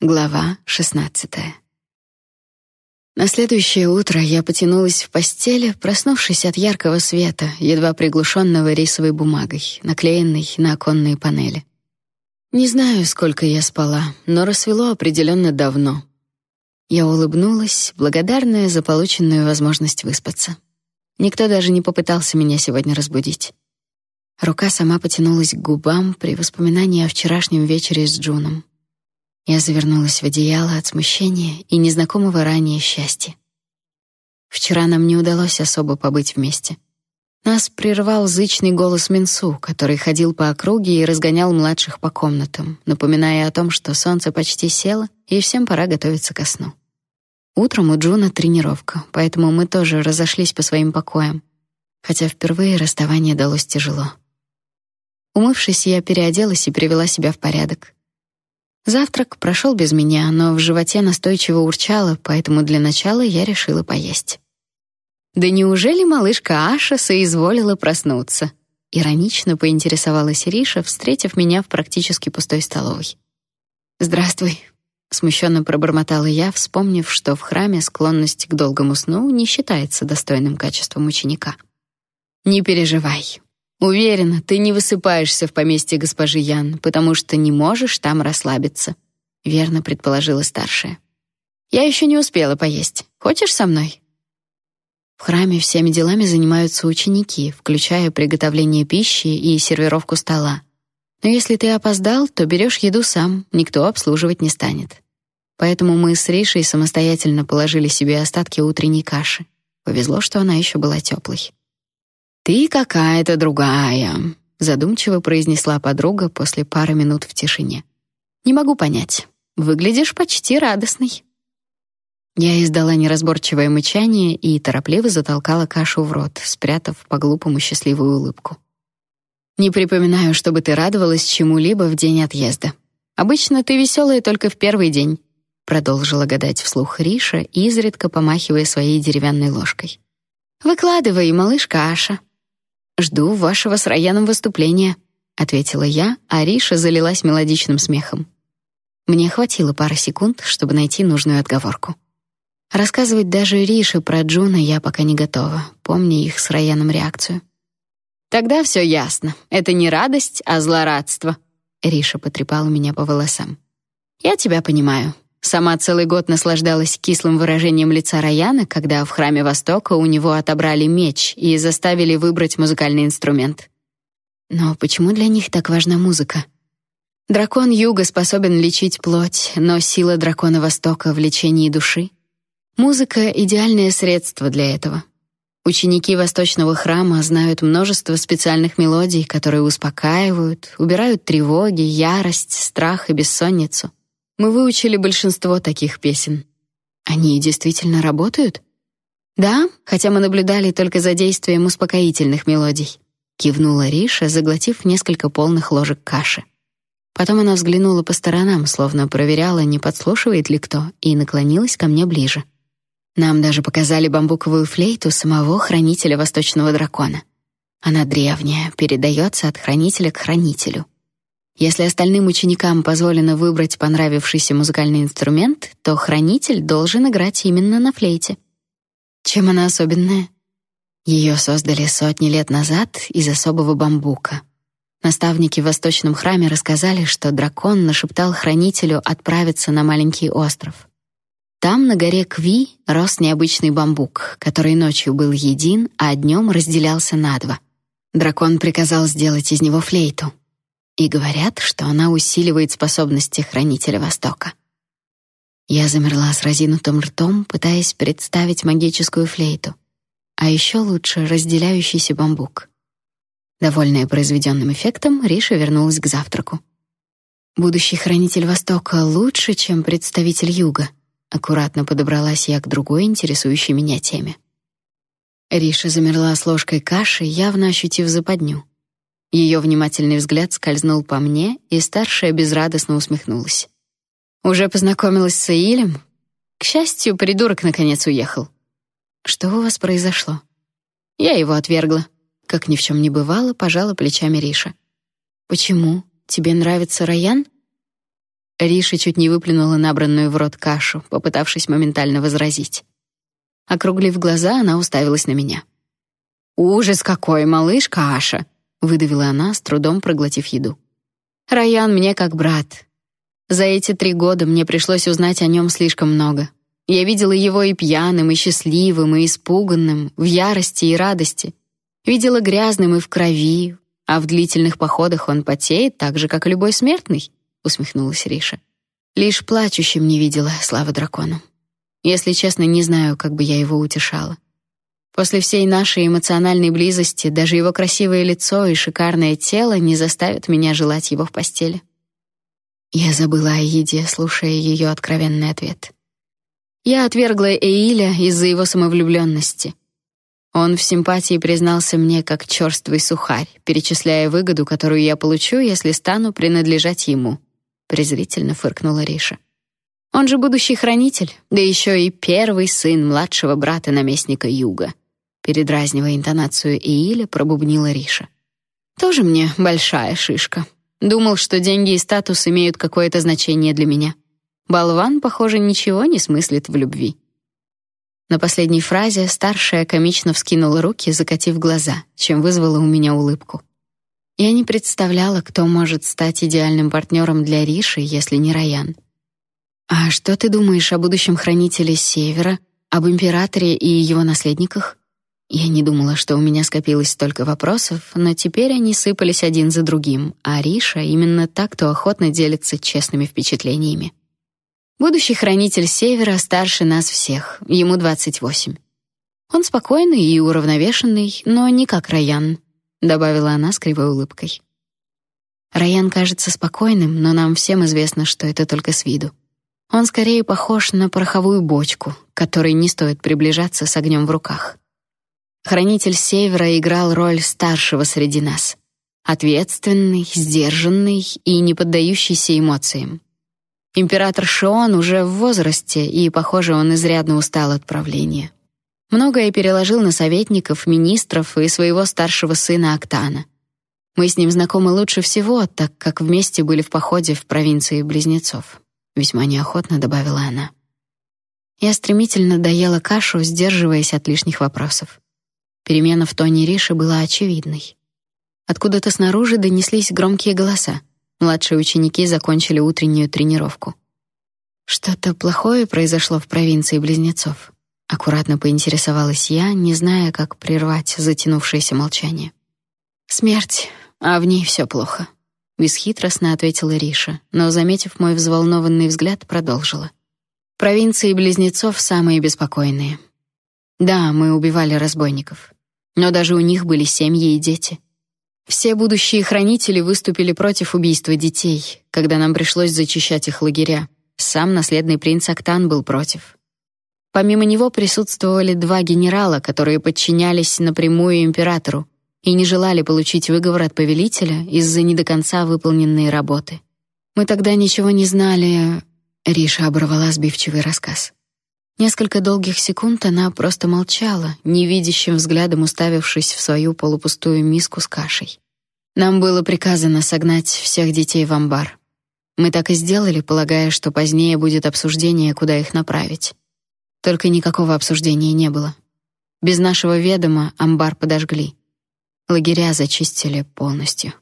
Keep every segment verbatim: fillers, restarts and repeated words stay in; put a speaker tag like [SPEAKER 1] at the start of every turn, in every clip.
[SPEAKER 1] Глава шестнадцатая. На следующее утро я потянулась в постели, проснувшись от яркого света, едва приглушенного рисовой бумагой, наклеенной на оконные панели. Не знаю, сколько я спала, но рассвело определенно давно. Я улыбнулась, благодарная за полученную возможность выспаться. Никто даже не попытался меня сегодня разбудить. Рука сама потянулась к губам при воспоминании о вчерашнем вечере с Джуном. Я завернулась в одеяло от смущения и незнакомого ранее счастья. Вчера нам не удалось особо побыть вместе. Нас прервал зычный голос Минсу, который ходил по округе и разгонял младших по комнатам, напоминая о том, что солнце почти село и всем пора готовиться ко сну. Утром у Джуна тренировка, поэтому мы тоже разошлись по своим покоям, хотя впервые расставание далось тяжело. Умывшись, я переоделась и привела себя в порядок. Завтрак прошел без меня, но в животе настойчиво урчало, поэтому для начала я решила поесть. «Да неужели малышка Аша соизволила проснуться?» — иронично поинтересовалась Риша, встретив меня в практически пустой столовой. «Здравствуй», — смущенно пробормотала я, вспомнив, что в храме склонность к долгому сну не считается достойным качеством ученика. «Не переживай. Уверена, ты не высыпаешься в поместье госпожи Ян, потому что не можешь там расслабиться», — верно предположила старшая. «Я еще не успела поесть. Хочешь со мной?» В храме всеми делами занимаются ученики, включая приготовление пищи и сервировку стола. Но если ты опоздал, то берешь еду сам, никто обслуживать не станет. Поэтому мы с Ришей самостоятельно положили себе остатки утренней каши. Повезло, что она еще была теплой. «Ты какая-то другая», — задумчиво произнесла подруга после пары минут в тишине. «Не могу понять. Выглядишь почти радостной». Я издала неразборчивое мычание и торопливо затолкала кашу в рот, спрятав по-глупому счастливую улыбку. «Не припоминаю, чтобы ты радовалась чему-либо в день отъезда. Обычно ты веселая только в первый день», — продолжила гадать вслух Риша, изредка помахивая своей деревянной ложкой. «Выкладывай, малышка Аша». «Жду вашего с Раяном выступления», — ответила я, а Риша залилась мелодичным смехом. Мне хватило пары секунд, чтобы найти нужную отговорку. Рассказывать даже Рише про Джуна я пока не готова, помня их с Раяном реакцию. «Тогда все ясно. Это не радость, а злорадство», — Риша потрепала меня по волосам. «Я тебя понимаю. Сама целый год наслаждалась кислым выражением лица Раяна, когда в храме Востока у него отобрали меч и заставили выбрать музыкальный инструмент. Но почему для них так важна музыка? Дракон Юга способен лечить плоть, но сила дракона Востока в лечении души. Музыка — идеальное средство для этого. Ученики Восточного храма знают множество специальных мелодий, которые успокаивают, убирают тревоги, ярость, страх и бессонницу. Мы выучили большинство таких песен. Они действительно работают? Да, хотя мы наблюдали только за действием успокоительных мелодий, кивнула Риша, заглотив несколько полных ложек каши. Потом она взглянула по сторонам, словно проверяла, не подслушивает ли кто, и наклонилась ко мне ближе. Нам даже показали бамбуковую флейту самого хранителя Восточного дракона. Она древняя, передается от хранителя к хранителю. Если остальным ученикам позволено выбрать понравившийся музыкальный инструмент, то хранитель должен играть именно на флейте. Чем она особенная? Ее создали сотни лет назад из особого бамбука. Наставники в Восточном храме рассказали, что дракон нашептал хранителю отправиться на маленький остров. Там, на горе Кви, рос необычный бамбук, который ночью был един, а днем разделялся на два. Дракон приказал сделать из него флейту. И говорят, что она усиливает способности хранителя Востока. Я замерла с разинутым ртом, пытаясь представить магическую флейту, а еще лучше разделяющийся бамбук. Довольная произведенным эффектом, Риша вернулась к завтраку. Будущий хранитель Востока лучше, чем представитель Юга. Аккуратно подобралась я к другой интересующей меня теме. Риша замерла с ложкой каши, явно ощутив западню. Ее внимательный взгляд скользнул по мне, и старшая безрадостно усмехнулась. «Уже познакомилась с Саилем? К счастью, придурок наконец уехал». «Что у вас произошло?» «Я его отвергла». Как ни в чем не бывало, пожала плечами Риша. «Почему? Тебе нравится Раян?» Риша чуть не выплюнула набранную в рот кашу, попытавшись моментально возразить. Округлив глаза, она уставилась на меня. «Ужас какой, малышка Аша!» — выдавила она, с трудом проглотив еду. «Райан мне как брат. За эти три года мне пришлось узнать о нем слишком много. Я видела его и пьяным, и счастливым, и испуганным, в ярости и радости. Видела грязным и в крови, а в длительных походах он потеет так же, как и любой смертный», — усмехнулась Риша. «Лишь плачущим не видела, слава дракону. Если честно, не знаю, как бы я его утешала. После всей нашей эмоциональной близости даже его красивое лицо и шикарное тело не заставят меня желать его в постели». Я забыла о еде, слушая ее откровенный ответ. Я отвергла Эиля из-за его самовлюбленности. Он в симпатии признался мне как черствый сухарь, перечисляя выгоду, которую я получу, если стану принадлежать ему, презрительно фыркнула Риша. Он же будущий хранитель, да еще и первый сын младшего брата наместника Юга. Передразнивая интонацию Эиля, пробубнила Риша. Тоже мне большая шишка. Думал, что деньги и статус имеют какое-то значение для меня. Болван, похоже, ничего не смыслит в любви. На последней фразе старшая комично вскинула руки, закатив глаза, чем вызвала у меня улыбку. Я не представляла, кто может стать идеальным партнером для Риши, если не Райан. «А что ты думаешь о будущем хранителе Севера, об императоре и его наследниках?» Я не думала, что у меня скопилось столько вопросов, но теперь они сыпались один за другим, а Риша именно так, кто охотно делится честными впечатлениями. Будущий хранитель Севера старше нас всех, ему двадцать восемь. Он спокойный и уравновешенный, но не как Райан, добавила она с кривой улыбкой. Райан кажется спокойным, но нам всем известно, что это только с виду. Он скорее похож на пороховую бочку, к которой не стоит приближаться с огнем в руках. Хранитель Севера играл роль старшего среди нас, ответственный, сдержанный и не поддающийся эмоциям. Император Шион уже в возрасте, и, похоже, он изрядно устал от правления. Многое переложил на советников, министров и своего старшего сына Октана. Мы с ним знакомы лучше всего, так как вместе были в походе в провинции Близнецов. Весьма неохотно добавила она. Я стремительно доела кашу, сдерживаясь от лишних вопросов. Перемена в тоне Риши была очевидной. Откуда-то снаружи донеслись громкие голоса. Младшие ученики закончили утреннюю тренировку. Что-то плохое произошло в провинции Близнецов. Аккуратно поинтересовалась я, не зная, как прервать затянувшееся молчание. Смерть, а в ней все плохо, бесхитростно ответила Риша, но, заметив мой взволнованный взгляд, продолжила. Провинции Близнецов самые беспокойные. Да, мы убивали разбойников, но даже у них были семьи и дети. Все будущие хранители выступили против убийства детей, когда нам пришлось зачищать их лагеря. Сам наследный принц Октан был против. Помимо него присутствовали два генерала, которые подчинялись напрямую императору и не желали получить выговор от повелителя из-за не до конца выполненной работы. Мы тогда ничего не знали. Риша оборвала сбивчивый рассказ. Несколько долгих секунд она просто молчала, невидящим взглядом уставившись в свою полупустую миску с кашей. Нам было приказано согнать всех детей в амбар. Мы так и сделали, полагая, что позднее будет обсуждение, куда их направить. Только никакого обсуждения не было. Без нашего ведома амбар подожгли. Лагеря зачистили полностью.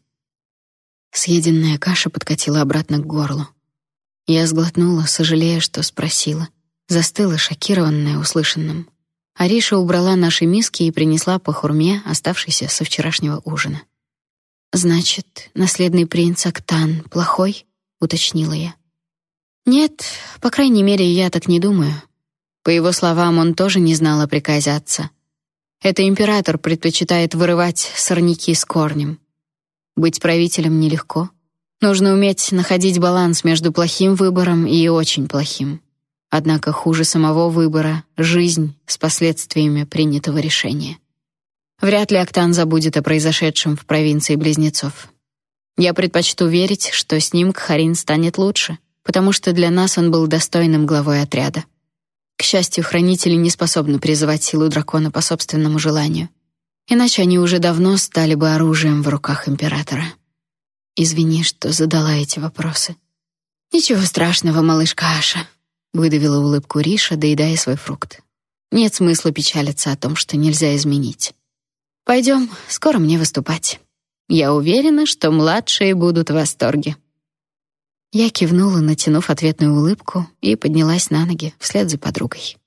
[SPEAKER 1] Съеденная каша подкатила обратно к горлу. Я сглотнула, сожалея, что спросила. Застыла, шокированная услышанным. Ариша убрала наши миски и принесла по хурме, оставшейся со вчерашнего ужина. «Значит, наследный принц Октан плохой?» — уточнила я. «Нет, по крайней мере, я так не думаю. По его словам, он тоже не знал о приказе отца. Это император предпочитает вырывать сорняки с корнем. Быть правителем нелегко. Нужно уметь находить баланс между плохим выбором и очень плохим. Однако хуже самого выбора — жизнь с последствиями принятого решения. Вряд ли Октан забудет о произошедшем в провинции Близнецов. Я предпочту верить, что с ним Кхарин станет лучше, потому что для нас он был достойным главой отряда. К счастью, хранители не способны призывать силу дракона по собственному желанию. Иначе они уже давно стали бы оружием в руках императора. Извини, что задала эти вопросы. Ничего страшного, малышка Аша, выдавила улыбку Риша, доедая свой фрукт. Нет смысла печалиться о том, что нельзя изменить. Пойдем, скоро мне выступать. Я уверена, что младшие будут в восторге. Я кивнула, натянув ответную улыбку, и поднялась на ноги вслед за подругой.